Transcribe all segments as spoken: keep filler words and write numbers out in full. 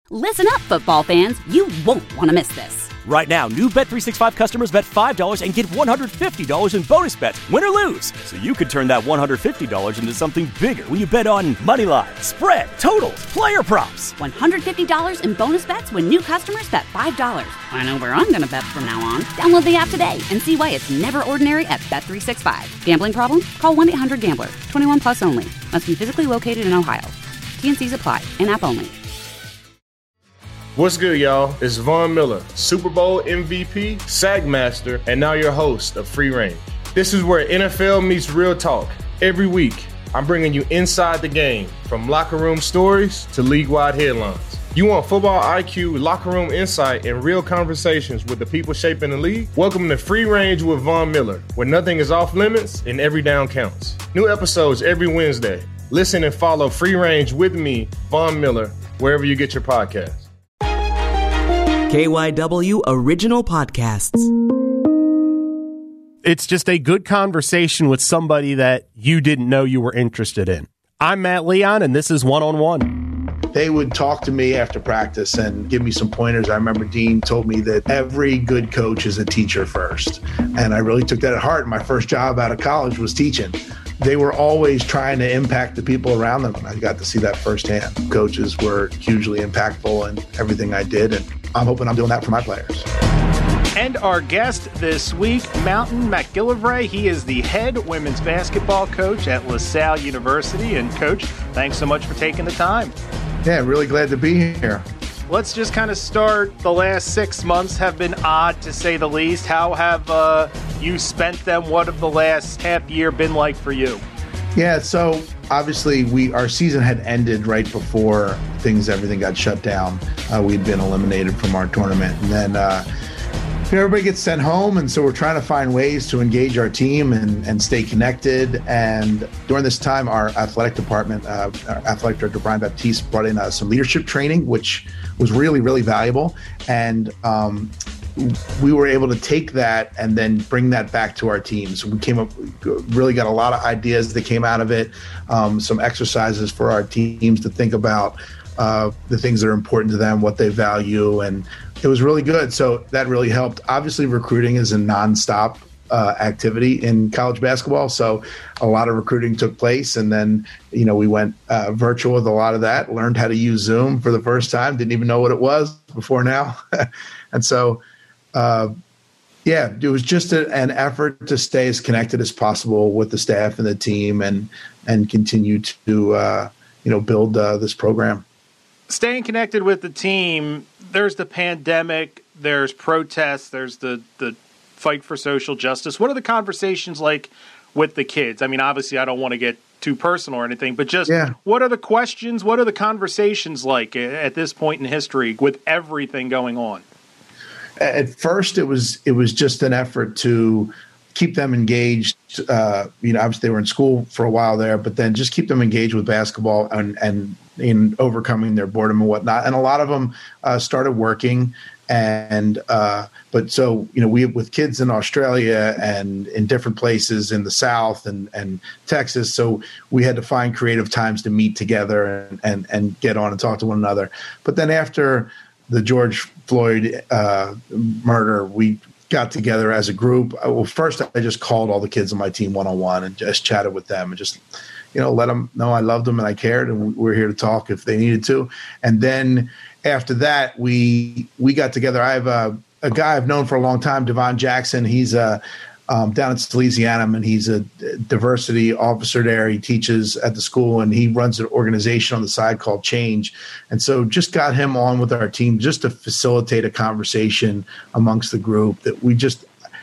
Listen up, football fans. You won't want to miss this. Right now, new Bet three sixty-five customers bet five dollars and get one hundred fifty dollars in bonus bets, win or lose. So you could turn that one hundred fifty dollars into something bigger when you bet on money line, spread, totals, player props. one hundred fifty dollars in bonus bets when new customers bet five dollars. I know where I'm going to bet from now on. Download the app today and see why it's never ordinary at Bet three sixty-five. Gambling problem? Call one eight hundred gambler. twenty-one plus only. Must be physically located in Ohio. T N Cs apply. In-app only. What's good, y'all? It's Von Miller, Super Bowl M V P, Sack Master, and now your host of Free Range. This is where N F L meets real talk. Every week, I'm bringing you inside the game, from locker room stories to league-wide headlines. You want football I Q, locker room insight, and real conversations with the people shaping the league? Welcome to Free Range with Von Miller, where nothing is off limits and every down counts. New episodes every Wednesday. Listen and follow Free Range with me, Von Miller, wherever you get your podcasts. K Y W Original Podcasts. It's just a good conversation with somebody that you didn't know you were interested in. I'm Matt Leon, and this is One on One. They would talk to me after practice and give me some pointers. I remember Dean told me that every good coach is a teacher first. And I really took that at heart. My first job out of college was teaching. They were always trying to impact the people around them. And I got to see that firsthand. Coaches were hugely impactful in everything I did. And I'm hoping I'm doing that for my players. And our guest this week, Mountain McGillivray. He is the head women's basketball coach at LaSalle University. And Coach, thanks so much for taking the time. Yeah, really glad to be here. Let's just kind of start. The last six months have been odd, to say the least. How have uh, you spent them? What have the last half year been like for you? Yeah, so obviously we our season had ended right before things, everything got shut down. Uh, we'd been eliminated from our tournament. And then uh, everybody gets sent home, and so we're trying to find ways to engage our team and, and stay connected. And during this time, our athletic department, uh, our athletic director, Brian Baptiste, brought in uh, some leadership training, which was really, really valuable. And um, we were able to take that and then bring that back to our teams. We came up, really got a lot of ideas that came out of it, um, some exercises for our teams to think about uh, the things that are important to them, what they value, and it was really good. So that really helped. Obviously, recruiting is a nonstop uh, activity in college basketball. So a lot of recruiting took place. And then, you know, we went uh, virtual with a lot of that, learned how to use Zoom for the first time, didn't even know what it was before now. And so, uh, yeah, it was just a, an effort to stay as connected as possible with the staff and the team and, and continue to, uh, you know, build uh, this program. Staying connected with the team, there's the pandemic, there's protests, there's the, the fight for social justice. What are the conversations like with the kids? I mean, obviously, I don't want to get too personal or anything, but just yeah. What are the questions? What are the conversations like at this point in history with everything going on? At first, it was it was just an effort to keep them engaged. Uh, you know, obviously, they were in school for a while there, but then just keep them engaged with basketball and and in overcoming their boredom and whatnot. And a lot of them uh, started working. And uh, but so, you know, we with kids in Australia and in different places in the South and, and Texas. So we had to find creative times to meet together and, and, and get on and talk to one another. But then after the George Floyd uh, murder, we got together as a group. Well, first I just called all the kids on my team one-on-one and just chatted with them and just, you know, let them know I loved them and I cared and we were here to talk if they needed to. And then after that, we we got together. I have a, a guy I've known for a long time, Devon Jackson. He's a, um, down at Salesianum, and he's a diversity officer there. He teaches at the school, and he runs an organization on the side called Change. And so just got him on with our team just to facilitate a conversation amongst the group that we just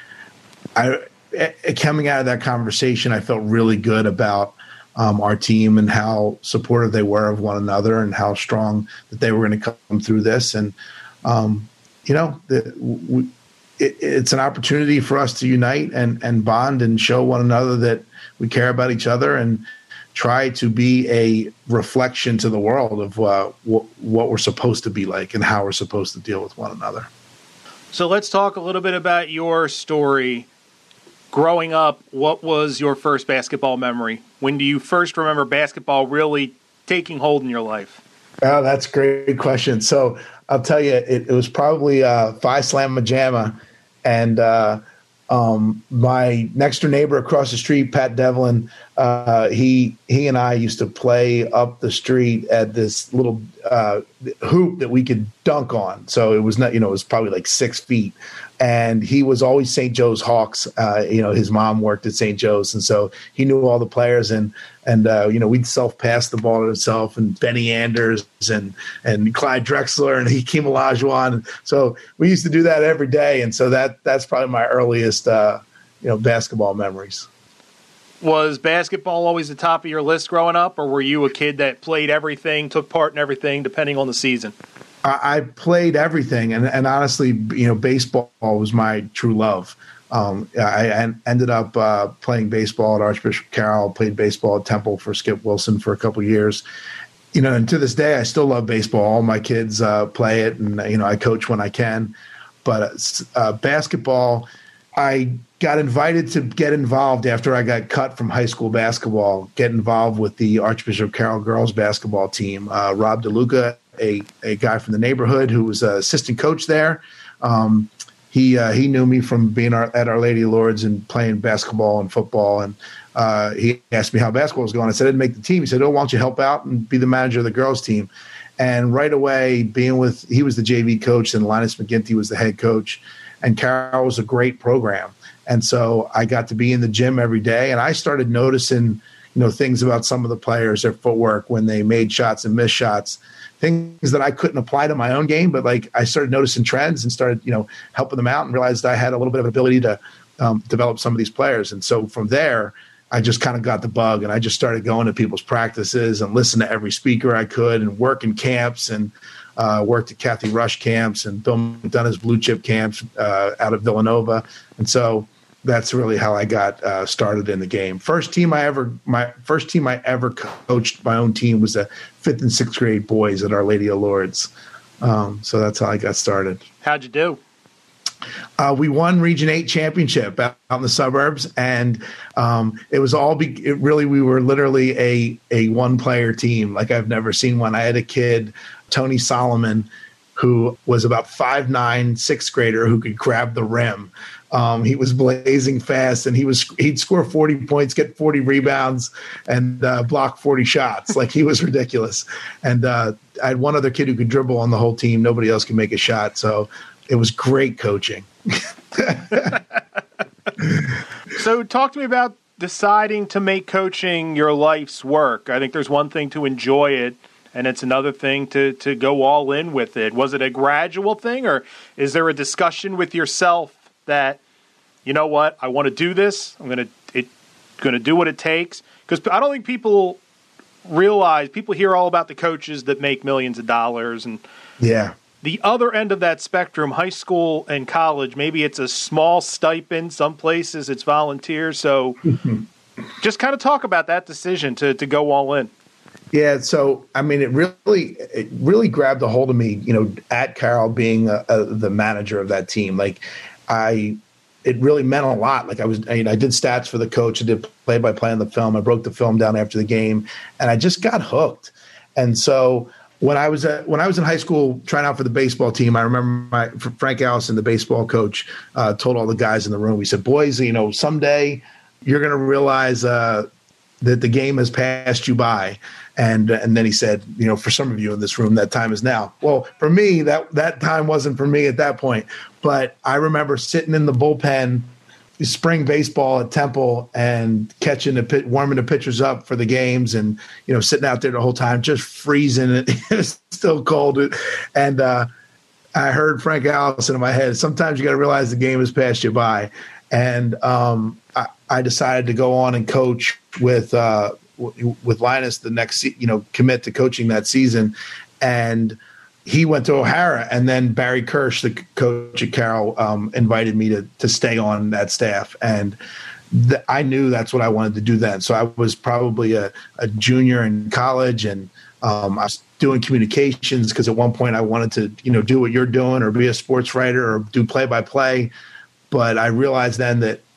I, – coming out of that conversation, I felt really good about – Um, our team and how supportive they were of one another and how strong that they were going to come through this. And, um, you know, the, we, it, it's an opportunity for us to unite and, and bond and show one another that we care about each other and try to be a reflection to the world of uh, w- what we're supposed to be like and how we're supposed to deal with one another. So let's talk a little bit about your story. Growing up, what was your first basketball memory? When do you first remember basketball really taking hold in your life? Oh, that's a great question. So I'll tell you, it, it was probably uh, Phi Slamma Jamma, and uh, um, my next door neighbor across the street, Pat Devlin, uh, he he and I used to play up the street at this little uh, hoop that we could dunk on. So it was not, you know, it was probably like six feet. And he was always Saint Joe's Hawks. Uh, you know, his mom worked at Saint Joe's, and so he knew all the players. And and uh, you know, we'd self pass the ball to himself, and Benny Anders and and Clyde Drexler and Hakeem Olajuwon. So we used to do that every day. And so that that's probably my earliest uh, you know basketball memories. Was basketball always the top of your list growing up, or were you a kid that played everything, took part in everything, depending on the season? I played everything, and, and honestly, you know, baseball was my true love. Um, I, I ended up uh, playing baseball at Archbishop Carroll, played baseball at Temple for Skip Wilson for a couple of years. You know, and to this day, I still love baseball. All my kids uh, play it, and, you know, I coach when I can. But uh, basketball, I got invited to get involved after I got cut from high school basketball, get involved with the Archbishop Carroll girls basketball team. Uh, Rob DeLuca, a, a guy from the neighborhood who was an assistant coach there. Um, he uh, he knew me from being our, at Our Lady of Lourdes and playing basketball and football. And uh, he asked me how basketball was going. I said, I didn't make the team. He said, oh, why don't you help out and be the manager of the girls team? And right away, being with – he was the J V coach, and Linus McGinty was the head coach. And Carroll was a great program. And so I got to be in the gym every day, and I started noticing – you know, things about some of the players, their footwork, when they made shots and missed shots, things that I couldn't apply to my own game. But like I started noticing trends and started, you know, helping them out, and realized I had a little bit of ability to um, develop some of these players. And so from there, I just kind of got the bug, and I just started going to people's practices and listening to every speaker I could, and work in camps, and uh, worked at Kathy Rush camps and Bill McDonough's blue chip camps uh, out of Villanova. And so that's really how I got uh, started in the game. First team I ever, my first team I ever coached, my own team, was the fifth and sixth grade boys at Our Lady of Lourdes. Um, so that's how I got started. How'd you do? Uh, we won Region Eight championship out in the suburbs, and um, it was all. Be- it really, we were literally a a one player team like I've never seen one. I had a kid, Tony Solomon, who was about five nine, sixth grader who could grab the rim. Um, he was blazing fast, and he was he'd score forty points, get forty rebounds, and uh, block forty shots. Like, he was ridiculous. And uh, I had one other kid who could dribble on the whole team. Nobody else could make a shot. So it was great coaching. So talk to me about deciding to make coaching your life's work. I think there's one thing to enjoy it, and it's another thing to, to go all in with it. Was it a gradual thing, or is there a discussion with yourself that, you know what, I want to do this, I'm going to it going to do what it takes? Because I don't think people realize, people hear all about the coaches that make millions of dollars, and yeah, the other end of that spectrum, high school and college, maybe it's a small stipend, some places it's volunteer. So just kind of talk about that decision to to go all in. Yeah, so I mean, it really, it really grabbed a hold of me. You know, at Carroll, being a, a, the manager of that team, like I, it really meant a lot. Like I was, I, mean, I did stats for the coach. I did play by play on the film. I broke the film down after the game, and I just got hooked. And so when I was at, when I was in high school trying out for the baseball team, I remember my Frank Allison, the baseball coach, uh, told all the guys in the room. He said, "Boys, you know, someday you're going to realize uh, that the game has passed you by." And and then he said, you know, for some of you in this room, that time is now. Well, for me, that that time wasn't for me at that point. But I remember sitting in the bullpen, spring baseball at Temple, and catching the pit, warming the pitchers up for the games, and you know, sitting out there the whole time, just freezing. It was still cold, and uh, I heard Frank Allison in my head. Sometimes you got to realize the game has passed you by, and um, I, I decided to go on and coach with. Uh, with Linus the next, you know, commit to coaching that season. And he went to O'Hara, and then Barry Kirsch, the coach at Carroll, um, invited me to, to stay on that staff. And th- I knew that's what I wanted to do then. So I was probably a, a junior in college, and um, I was doing communications because at one point I wanted to, you know, do what you're doing or be a sports writer or do play by play. But I realized then that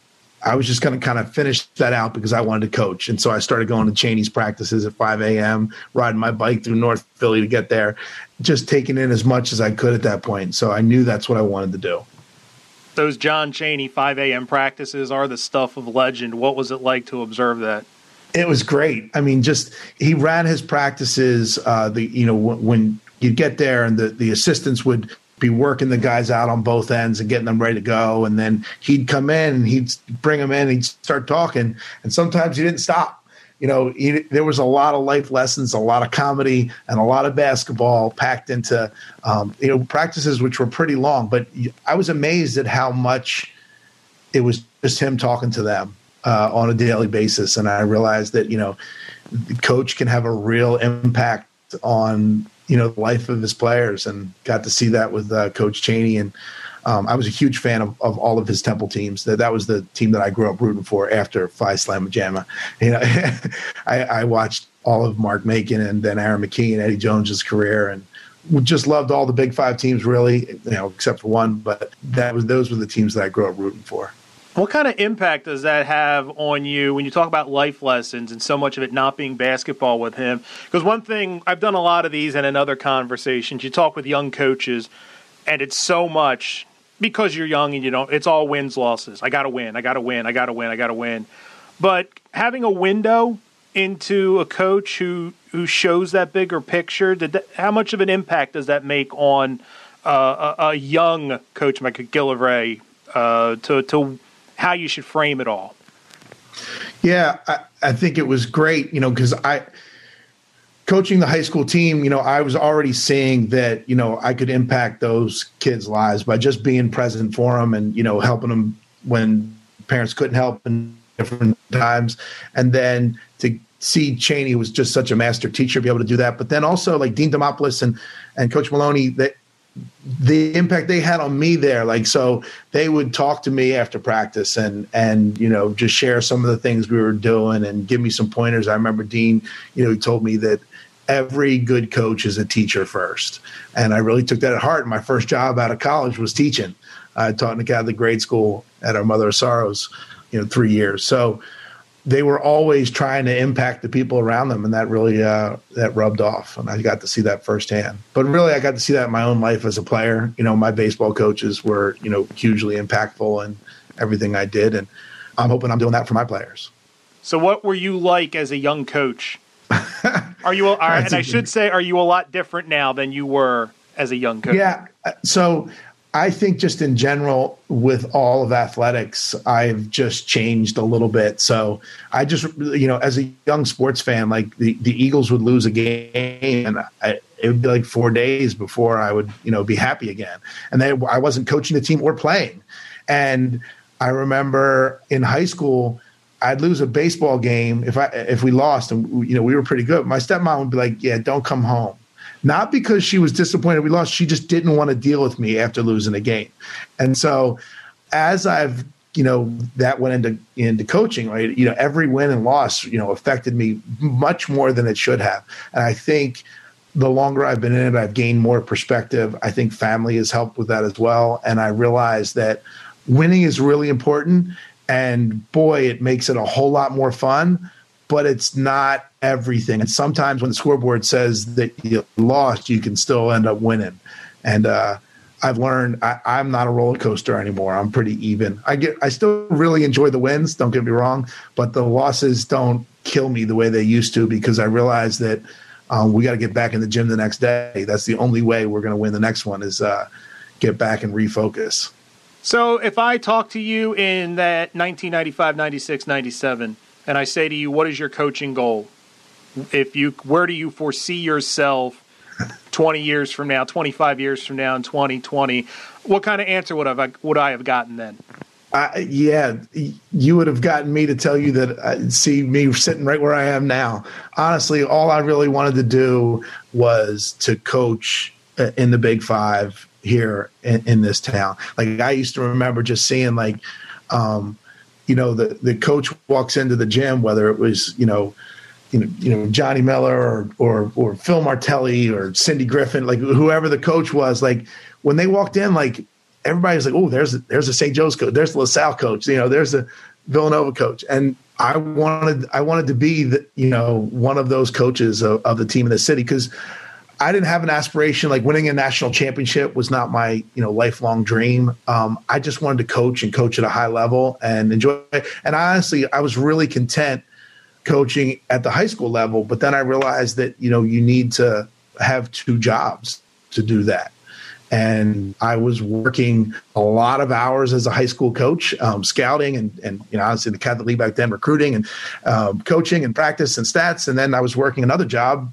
I was just going to kind of finish that out because I wanted to coach. And so I started going to Cheney's practices at five a.m., riding my bike through North Philly to get there, just taking in as much as I could at that point. So I knew that's what I wanted to do. Those John Chaney five a.m. practices are the stuff of legend. What was it like to observe that? It was great. I mean, just he ran his practices, uh, the you know, w- when you'd get there and the, the assistants would be working the guys out on both ends and getting them ready to go. And then he'd come in and he'd bring them in and he'd start talking. And sometimes he didn't stop. You know, he, there was a lot of life lessons, a lot of comedy, and a lot of basketball packed into, um, you know, practices which were pretty long. But I was amazed at how much it was just him talking to them uh, on a daily basis. And I realized that, you know, the coach can have a real impact on, you know, the life of his players, and got to see that with uh, Coach Chaney. And um, I was a huge fan of, of all of his Temple teams. That that was the team that I grew up rooting for after Phi Slamma Jamma. You know, I, I watched all of Mark Macon and then Aaron McKee and Eddie Jones's career, and just loved all the Big Five teams, really, you know, except for one. But that was those were the teams that I grew up rooting for. What kind of impact does that have on you when you talk about life lessons and so much of it not being basketball with him? Because one thing, I've done a lot of these and in other conversations, you talk with young coaches, and it's so much because you're young and you don't, it's all wins, losses. I got to win, I got to win, I got to win, I got to win. But having a window into a coach who, who shows that bigger picture, did that, how much of an impact does that make on uh, a, a young coach like McGillivray uh, to to how you should frame it all? Yeah, I, I think it was great, you know, because I coaching the high school team, you know, I was already seeing that, you know, I could impact those kids' lives by just being present for them and, you know, helping them when parents couldn't help in different times. And then to see Chaney was just such a master teacher, be able to do that. But then also like Dean Demopoulos and, and Coach Maloney, that the impact they had on me there. Like, so they would talk to me after practice and, and, you know, just share some of the things we were doing and give me some pointers. I remember Dean, you know, he told me that every good coach is a teacher first. And I really took that at heart. My first job out of college was teaching. I taught in the Catholic grade school at our Mother of Sorrows, you know, three years. So they were always trying to impact the people around them, and that really uh, that rubbed off, and I got to see that firsthand. But really, I got to see that in my own life as a player. You know, my baseball coaches were, you know, hugely impactful in everything I did, and I'm hoping I'm doing that for my players. So what were you like as a young coach? Are you, are, and I should say, are you a lot different now than you were as a young coach? Yeah, so I think just in general with all of athletics, I've just changed a little bit. So I just, you know, as a young sports fan, like the, the Eagles would lose a game and I, it would be like four days before I would, you know, be happy again. And then I wasn't coaching the team or playing. And I remember in high school, I'd lose a baseball game if I if we lost and, you know, we were pretty good. My stepmom would be like, yeah, don't come home. Not because she was disappointed we lost. She just didn't want to deal with me after losing a game. And so as I've, you know, that went into into coaching, right, you know, every win and loss, you know, affected me much more than it should have. And I think the longer I've been in it, I've gained more perspective. I think family has helped with that as well. And I realized that winning is really important. And boy, it makes it a whole lot more fun. But it's not everything. And sometimes when the scoreboard says that you lost, you can still end up winning. And uh, I've learned I, I'm not a roller coaster anymore. I'm pretty even. I get, I still really enjoy the wins, don't get me wrong, but the losses don't kill me the way they used to, because I realize that um, we got to get back in the gym the next day. That's the only way we're going to win the next one is uh, get back and refocus. So if I talk to you in that nineteen ninety-five, ninety-six, ninety-seven, and I say to you, what is your coaching goal? If you, where do you foresee yourself twenty years from now, twenty-five years from now, in twenty twenty? What kind of answer would I would I have gotten then? Uh, yeah, you would have gotten me to tell you that I see me sitting right where I am now. Honestly, all I really wanted to do was to coach in the Big Five here in, in this town. Like, I used to remember just seeing, like, um, you know, the, the coach walks into the gym, whether it was, you know, you know, you know, Johnny Miller or, or, or Phil Martelli or Cindy Griffin, like whoever the coach was, like when they walked in, like everybody's like, oh, there's a, there's a Saint Joe's coach, there's the LaSalle coach, you know, there's a, Villanova coach. And I wanted I wanted to be the, you know, one of those coaches of, of the team in the city, because I didn't have an aspiration like winning a national championship was not my, you know, lifelong dream. Um, I just wanted to coach and coach at a high level and enjoy it. And honestly, I was really content coaching at the high school level. But then I realized that, you know, you need to have two jobs to do that. And I was working a lot of hours as a high school coach, um, scouting and, and, you know, obviously the Catholic League back then, recruiting and um, coaching and practice and stats. And then I was working another job,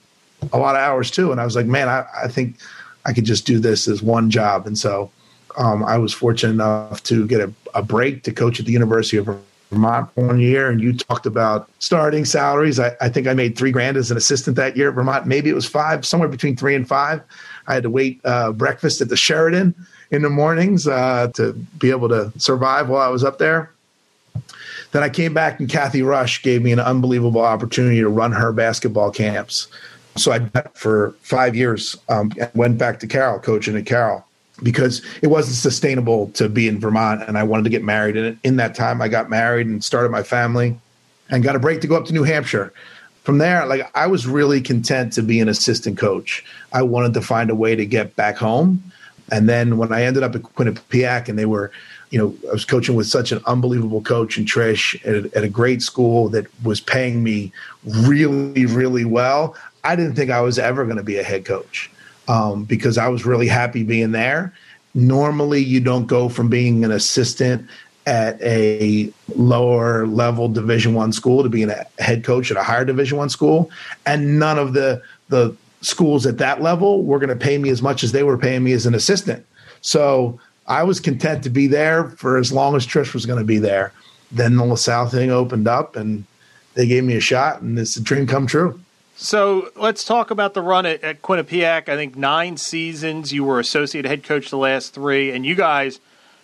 a lot of hours too. And I was like, man, I, I think I could just do this as one job. And so um, I was fortunate enough to get a, a break to coach at the University of Vermont for one year. And you talked about starting salaries. I, I think I made three grand as an assistant that year at Vermont. Maybe it was five, somewhere between three and five. I had to wait uh, breakfast at the Sheridan in the mornings uh, to be able to survive while I was up there. Then I came back and Kathy Rush gave me an unbelievable opportunity to run her basketball camps. So I did that for five years um, and went back to Carroll, coaching at Carroll, because it wasn't sustainable to be in Vermont and I wanted to get married. And in that time, I got married and started my family and got a break to go up to New Hampshire. From there, like I was really content to be an assistant coach. I wanted to find a way to get back home. And then when I ended up at Quinnipiac and they were, you know, I was coaching with such an unbelievable coach in Trish at, at a great school that was paying me really, really well. I didn't think I was ever going to be a head coach um, because I was really happy being there. Normally, you don't go from being an assistant at a lower level Division One school to being a head coach at a higher Division One school, and none of the the schools at that level were going to pay me as much as they were paying me as an assistant. So I was content to be there for as long as Trish was going to be there. Then the LaSalle thing opened up, and they gave me a shot, and it's a dream come true. So let's talk about the run at, at Quinnipiac. I think nine seasons. You were associate head coach the last three, and you guys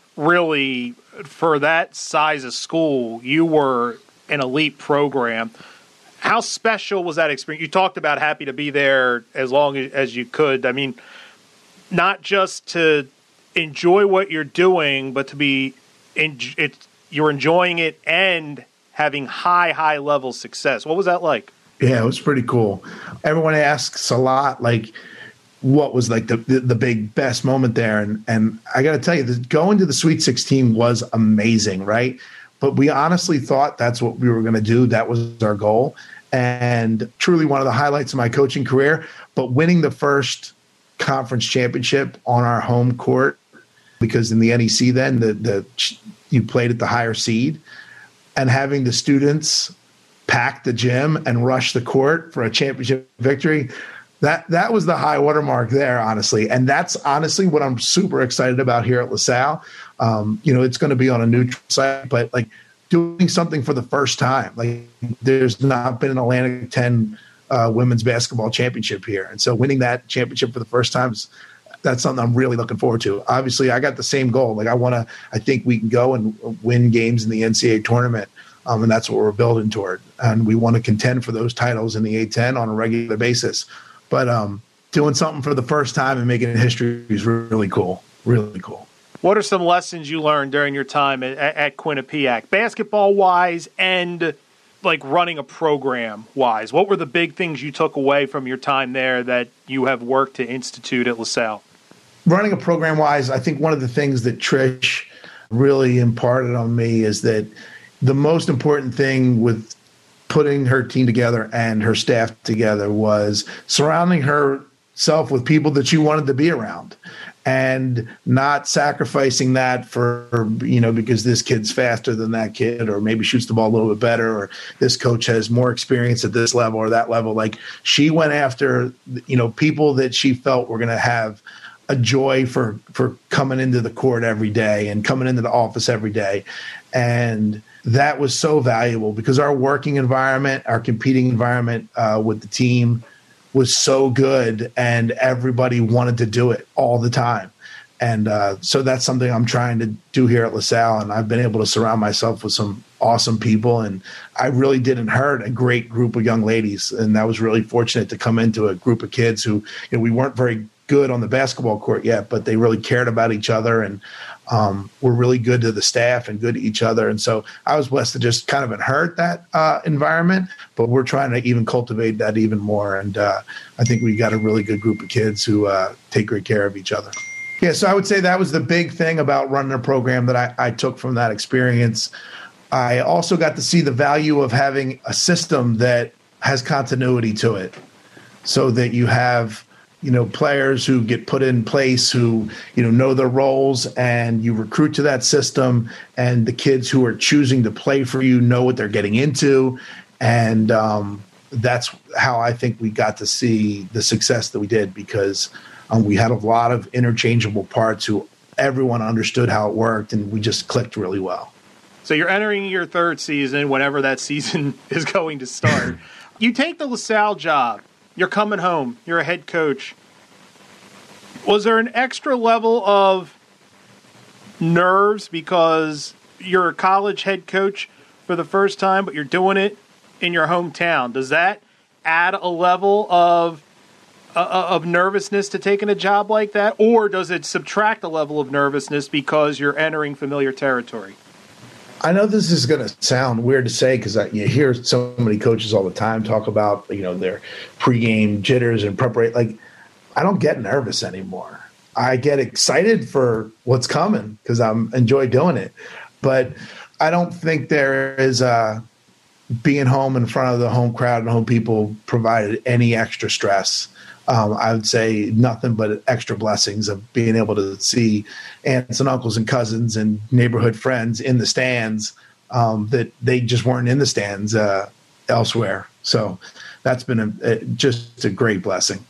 really, for that size of school, you were an elite program. How special was that experience? You talked about happy to be there as long as you could. I mean, not just to enjoy what you're doing, but to be in, it, you're enjoying it and having high, high level success. What was that like? Yeah, it was pretty cool. Everyone asks a lot, like, what was like the, the, the big best moment there. And, and I got to tell you, the, going to the Sweet sixteen was amazing, right? But we honestly thought that's what we were going to do. That was our goal. And truly one of the highlights of my coaching career. But winning the first conference championship on our home court, because in the N E C then, the, the you played at the higher seed, and having the students pack the gym and rush the court for a championship victory, That that was the high watermark there, honestly. And that's honestly what I'm super excited about here at LaSalle. Um, you know, it's going to be on a neutral site, but like doing something for the first time. Like there's not been an Atlantic ten uh, women's basketball championship here. And so winning that championship for the first time, is, that's something I'm really looking forward to. Obviously, I got the same goal. Like I want to, I think we can go and win games in the N C double A tournament. Um, and that's what we're building toward. And we want to contend for those titles in the A ten on a regular basis. But um, doing something for the first time and making history is really cool, really cool. What are some lessons you learned during your time at, at Quinnipiac, basketball-wise and like running a program-wise? What were the big things you took away from your time there that you have worked to institute at LaSalle? Running a program-wise, I think one of the things that Trish really imparted on me is that the most important thing with putting her team together and her staff together was surrounding herself with people that she wanted to be around and not sacrificing that for, you know, because this kid's faster than that kid, or maybe shoots the ball a little bit better, or this coach has more experience at this level or that level. Like she went after, you know, people that she felt were going to have a joy for, for coming into the court every day and coming into the office every day. And that was so valuable because our working environment, our competing environment uh, with the team was so good, and everybody wanted to do it all the time. And uh, so that's something I'm trying to do here at LaSalle, and I've been able to surround myself with some awesome people, and I really did inherit a great group of young ladies, and I was really fortunate to come into a group of kids who, you know, we weren't very good on the basketball court yet, but they really cared about each other and um, were really good to the staff and good to each other. And so I was blessed to just kind of inherit that uh, environment, but we're trying to even cultivate that even more. And uh, I think we got a really good group of kids who uh, take great care of each other. Yeah, so I would say that was the big thing about running a program that I, I took from that experience. I also got to see the value of having a system that has continuity to it, so that you have, you know, players who get put in place who, you know, know their roles, and you recruit to that system, and the kids who are choosing to play for you know what they're getting into. And um, that's how I think we got to see the success that we did, because um, we had a lot of interchangeable parts who everyone understood how it worked, and we just clicked really well. So you're entering your third season, whenever that season is going to start. You take the LaSalle job. You're coming home. You're a head coach. Was there an extra level of nerves because you're a college head coach for the first time, but you're doing it in your hometown? Does that add a level of uh, of nervousness to taking a job like that, or does it subtract a level of nervousness because you're entering familiar territory? I know this is going to sound weird to say, because you hear so many coaches all the time talk about, you know, their pregame jitters and preparation. Like, I don't get nervous anymore. I get excited for what's coming because I'm enjoy doing it. But I don't think there is uh, being home in front of the home crowd and home people provided any extra stress. Um, I would say nothing but extra blessings of being able to see aunts and uncles and cousins and neighborhood friends in the stands um, that they just weren't in the stands uh, elsewhere. So that's been a, a, just a great blessing.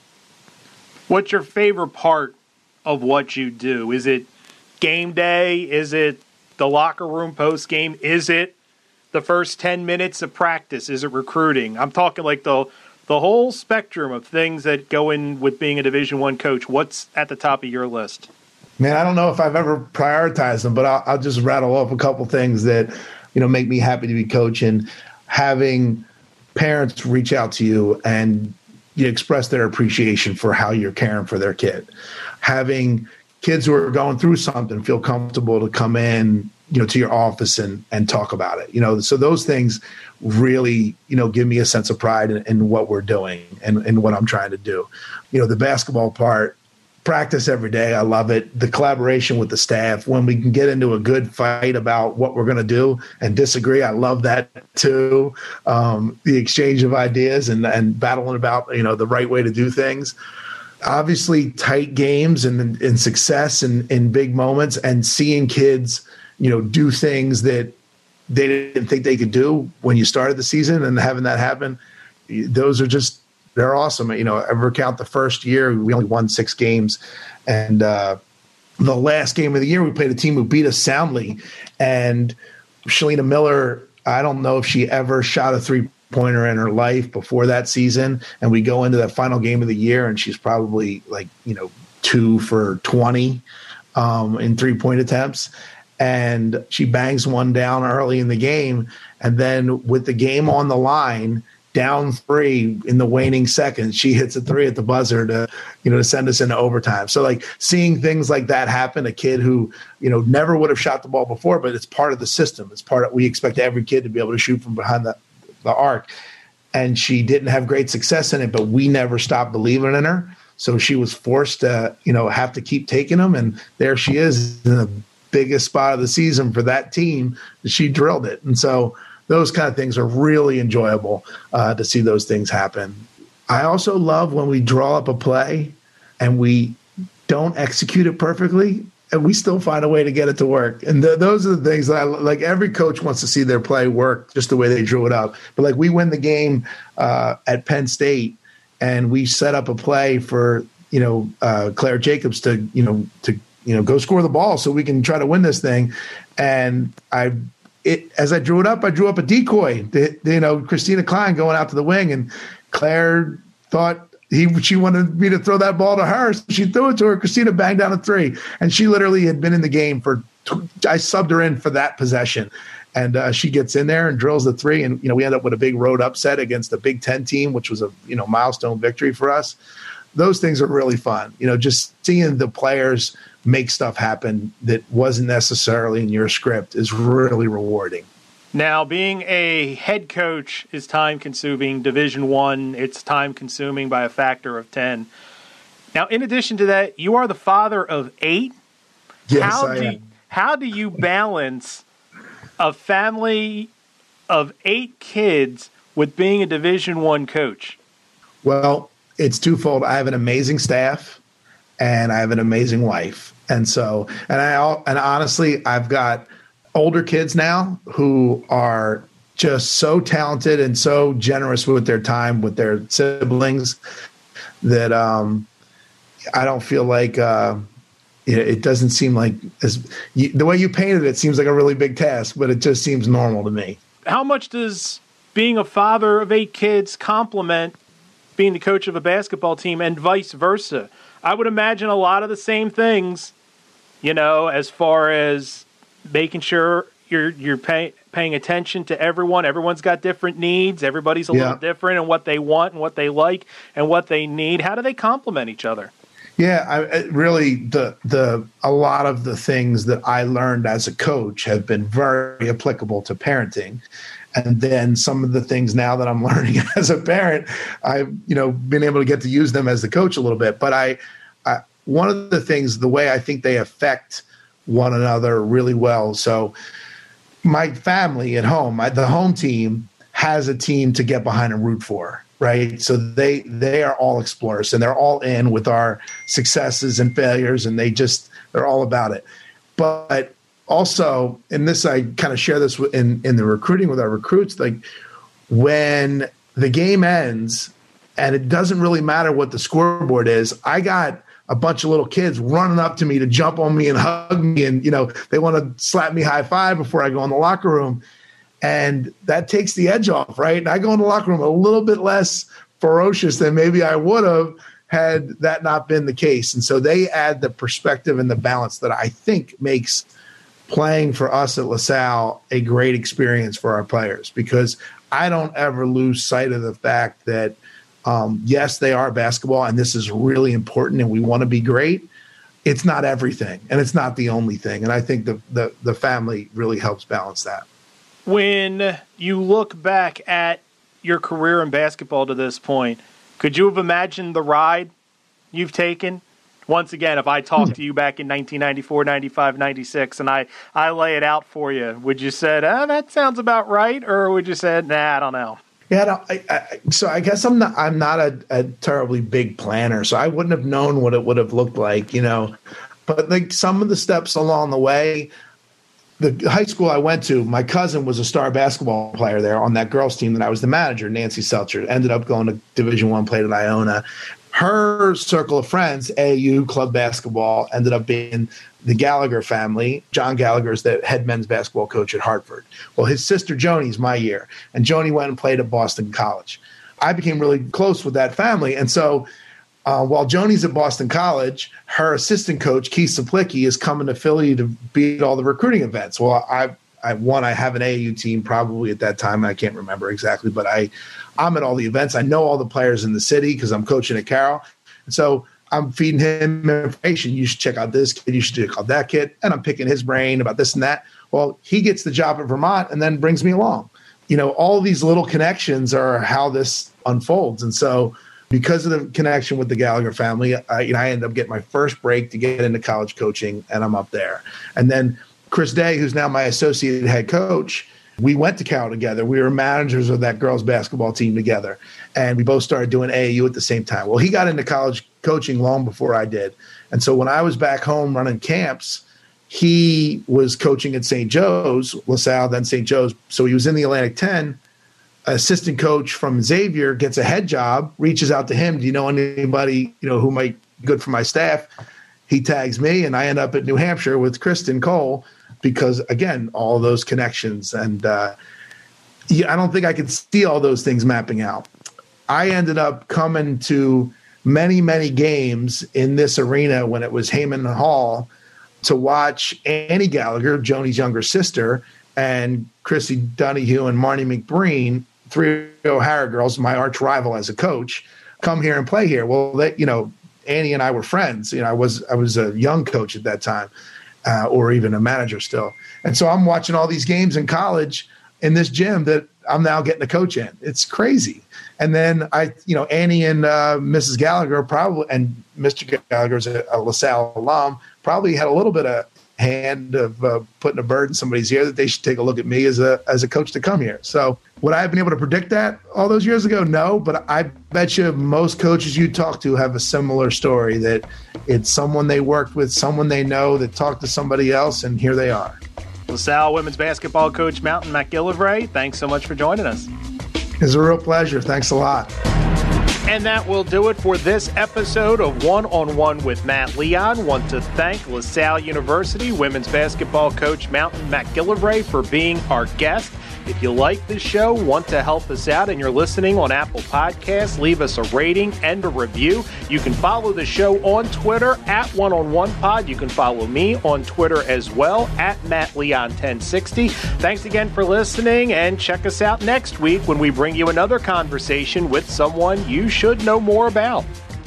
What's your favorite part of what you do? Is it game day? Is it the locker room post game? Is it the first ten minutes of practice? Is it recruiting? I'm talking like the the whole spectrum of things that go in with being a Division One coach. What's at the top of your list? Man, I don't know if I've ever prioritized them, but I'll, I'll just rattle off a couple things that, you know, make me happy to be coaching. Having parents reach out to you and you express their appreciation for how you're caring for their kid. Having kids who are going through something feel comfortable to come in, you know, to your office and, and talk about it. You know, so those things really, you know, give me a sense of pride in, in what we're doing and, and what I'm trying to do. You know, the basketball part, practice every day. I love it. The collaboration with the staff, when we can get into a good fight about what we're going to do and disagree, I love that too. Um, the exchange of ideas and, and battling about, you know, the right way to do things. Obviously tight games and, and success in, in big moments, and seeing kids, you know, do things that they didn't think they could do when you started the season, and having that happen, those are just, they're awesome. You know, ever count the first year, we only won six games. And uh, the last game of the year, we played a team who beat us soundly. And Shalina Miller, I don't know if she ever shot a three-pointer in her life before that season. And we go into that final game of the year, and she's probably like, you know, two for twenty um, in three-point attempts. And she bangs one down early in the game. And then with the game on the line, down three in the waning seconds, she hits a three at the buzzer to, you know, to send us into overtime. So like seeing things like that happen, a kid who, you know, never would have shot the ball before, but it's part of the system. It's part of, we expect every kid to be able to shoot from behind the, the arc. And she didn't have great success in it, but we never stopped believing in her. So she was forced to, you know, have to keep taking them. And there she is in the biggest spot of the season for that team. She drilled it. And so those kind of things are really enjoyable uh, to see those things happen. I also love when we draw up a play and we don't execute it perfectly, and we still find a way to get it to work. And th- those are the things that I like. Every coach wants to see their play work just the way they drew it up. But like we win the game uh, at Penn State, and we set up a play for, you know, uh, Claire Jacobs to, you know, to, you know, go score the ball so we can try to win this thing. And I, It, as I drew it up, I drew up a decoy. The, you know, Christina Klein going out to the wing, and Claire thought he she wanted me to throw that ball to her. So she threw it to her. Christina banged down a three, and she literally had been in the game for. I subbed her in for that possession, and uh, she gets in there and drills the three, and you know we end up with a big road upset against the Big Ten team, which was a you know milestone victory for us. those things are really fun. You know, just seeing the players make stuff happen that wasn't necessarily in your script is really rewarding. Now, being a head coach is time-consuming. Division One, it's time-consuming by a factor of ten. Now, in addition to that, you are the father of eight. Yes, how I do am. you, how do you balance a family of eight kids with being a Division One coach? Well, it's twofold. I have an amazing staff, and I have an amazing wife, and so and I and honestly, I've got older kids now who are just so talented and so generous with their time with their siblings that um, I don't feel like uh, it, it doesn't seem like as you, the way you painted it seems like a really big task, but it just seems normal to me. How much does being a father of eight kids complement being the coach of a basketball team and vice versa? I would imagine a lot of the same things, you know, as far as making sure you're you're pay, paying attention to everyone. Everyone's got different needs. Everybody's a Yeah. little different in what they want and what they like and what they need. How do they complement each other? Yeah, I, it really the the a lot of the things that I learned as a coach have been very applicable to parenting. And then some of the things now that I'm learning as a parent, I've you know been able to get to use them as the coach a little bit. But I, I one of the things, the way I think they affect one another really well. So my family at home, my, the home team has a team to get behind and root for, right? So they they are all explorers and they're all in with our successes and failures, and they just they're all about it. But also, and this I kind of share this in in the recruiting with our recruits, like when the game ends and it doesn't really matter what the scoreboard is, I got a bunch of little kids running up to me to jump on me and hug me. And, you know, they want to slap me high five before I go in the locker room. And that takes the edge off, right? And I go in the locker room a little bit less ferocious than maybe I would have had that not been the case. And so they add the perspective and the balance that I think makes playing for us at LaSalle a great experience for our players, because I don't ever lose sight of the fact that, Um, yes, they are basketball, and this is really important, and we want to be great. It's not everything, and it's not the only thing. And I think the, the, the family really helps balance that. When you look back at your career in basketball to this point, could you have imagined the ride you've taken? Once again, if I talked to you back in nineteen ninety-four, ninety-five, ninety-six, and I, I lay it out for you, would you say, oh, that sounds about right? Or would you say, nah, I don't know? Yeah, no, I, I, so I guess I'm not I'm not a, a terribly big planner, so I wouldn't have known what it would have looked like, you know. But like some of the steps along the way, the high school I went to, my cousin was a star basketball player there on that girls team that I was the manager, Nancy Seltzer. Ended up going to Division One, played at Iona. Her circle of friends, A A U club basketball, ended up being the Gallagher family. John Gallagher is the head men's basketball coach at Hartford. Well, his sister Joni's my year, and Joni went and played at Boston College. I became really close with that family, and so uh, while Joni's at Boston College, her assistant coach Keith Saplicki is coming to Philly to be at all the recruiting events. Well, I, I one I have an A A U team probably at that time. I can't remember exactly, but I, I'm at all the events. I know all the players in the city because I'm coaching at Carroll, and so I'm feeding him information. You should check out this kid. You should check out that kid. And I'm picking his brain about this and that. Well, he gets the job at Vermont and then brings me along. You know, all these little connections are how this unfolds. And so because of the connection with the Gallagher family, I, you know, I end up getting my first break to get into college coaching, and I'm up there. And then Chris Day, who's now my associate head coach, we went to Cal together. We were managers of that girls basketball team together, and we both started doing A A U at the same time. Well, he got into college coaching long before I did. And so when I was back home running camps, he was coaching at Saint Joe's, LaSalle, then Saint Joe's. So he was in the Atlantic ten. Assistant coach from Xavier gets a head job, reaches out to him. Do you know anybody, you know, who might be good for my staff? He tags me, and I end up at New Hampshire with Kristen Cole because, again, all those connections. And uh, yeah, I don't think I could see all those things mapping out. I ended up coming to many, many games in this arena when it was Heyman Hall to watch Annie Gallagher, Joni's younger sister, and Chrissy Donahue and Marnie McBreen, three O'Hara girls, my arch rival as a coach, come here and play here. Well, they, you know, Annie and I were friends. You know, I was I was a young coach at that time, uh, or even a manager still. And so I'm watching all these games in college in this gym that I'm now getting to coach in. It's crazy. And then I, you know, Annie and uh, Missus Gallagher probably, and Mister Gallagher's a, a LaSalle alum, probably had a little bit of hand of uh, putting a bird in somebody's ear that they should take a look at me as a as a coach to come here. So would I have been able to predict that all those years ago? No, but I bet you most coaches you talk to have a similar story, that it's someone they worked with, someone they know that talked to somebody else, and here they are. LaSalle women's basketball coach Mountain McGillivray, thanks so much for joining us. It's a real pleasure. Thanks a lot. And that will do it for this episode of One-on-One with Matt Leon. Want to thank LaSalle University women's basketball coach Mountain McGillivray for being our guest. If you like this show, want to help us out, and you're listening on Apple Podcasts, leave us a rating and a review. You can follow the show on Twitter at one on one pod. You can follow me on Twitter as well at Matt Leon ten sixty. Thanks again for listening, and check us out next week when we bring you another conversation with someone you should know more about.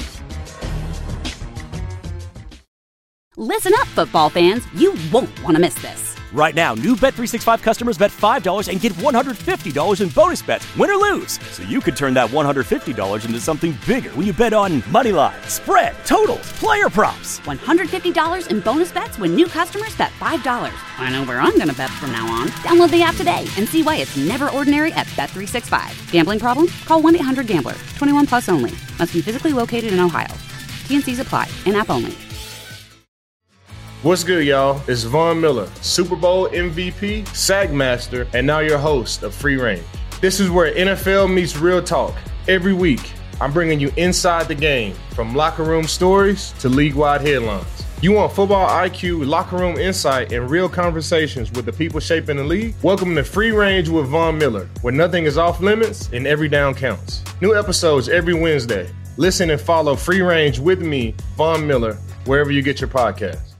Listen up, football fans. You won't want to miss this. Right now, new Bet three sixty-five customers bet five dollars and get one hundred fifty dollars in bonus bets, win or lose. So you could turn that one hundred fifty dollars into something bigger when you bet on money line, spread, totals, player props. one hundred fifty dollars in bonus bets when new customers bet five dollars. I know where I'm going to bet from now on. Download the app today and see why it's never ordinary at Bet three sixty-five. Gambling problem? Call one eight hundred gambler. twenty-one plus only. Must be physically located in Ohio. T N Cs apply. In-app only. What's good, y'all? It's Von Miller, Super Bowl M V P, Sack Master, and now your host of Free Range. This is where N F L meets real talk. Every week, I'm bringing you inside the game, from locker room stories to league-wide headlines. You want football I Q, locker room insight, and real conversations with the people shaping the league? Welcome to Free Range with Von Miller, where nothing is off limits and every down counts. New episodes every Wednesday. Listen and follow Free Range with me, Von Miller, wherever you get your podcasts.